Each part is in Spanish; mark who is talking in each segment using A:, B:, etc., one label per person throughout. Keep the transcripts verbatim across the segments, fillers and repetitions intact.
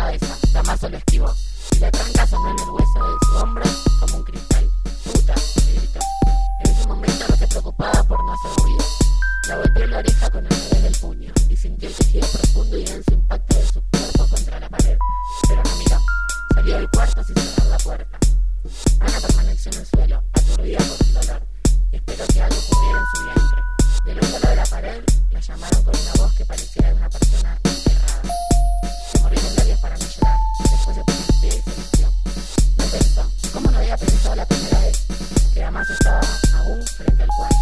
A: cabeza, Damaso lo esquivó, y la tranca sonó en el hueso de su hombro como un cristal. Puta, le gritó. En ese momento no se preocupaba por no hacer ruido. La golpeó en la oreja con el dedo del puño y sintió el tejido profundo y denso impacto de su cuerpo contra la pared. Pero no miró. Salió del cuarto sin cerrar la puerta. Ana permaneció en el suelo, aturdida por el dolor, y esperó que algo ocurriera en su vientre. Del otro lado de la pared, la llamaron con una voz que parecía de una persona enterrada. Se mordió los labios para no llorar. Después se puso en pie y se vistió. No pensó. ¿Cómo no había pensado la primera vez? Que además estaba aún frente al cuarto.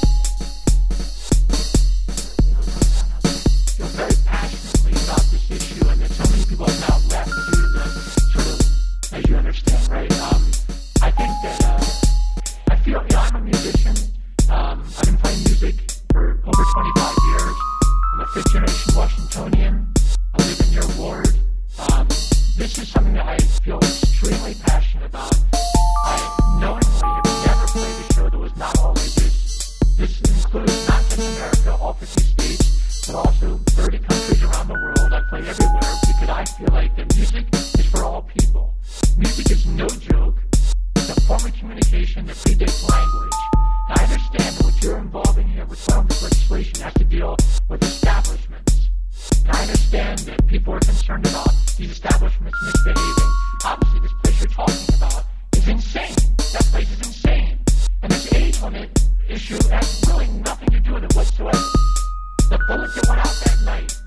B: Feel very passionately about this issue, and that so many people have now left due to the sort of, as you understand, right? Um, I think that uh, I feel, you know, I'm a musician. Um, I've been playing music for over twenty-five years. I'm a fifth generation Washingtonian. I live in your ward. Um, this is something that I feel extremely passionate about. I knowingly have never played a show that was not always this. This includes not just America, all fifty states, but also thirty countries around the world. I play everywhere because I feel like that music is for all people. Music is no joke. It's a form of communication that predates language. I understand that what you're involving here with some of this legislation has to deal with establishments. And I understand that people are concerned about these establishments misbehaving. Obviously, this place you're talking about is insane. That place is insane. And this age limit issue has really nothing to do with it whatsoever. The bullet that went out that night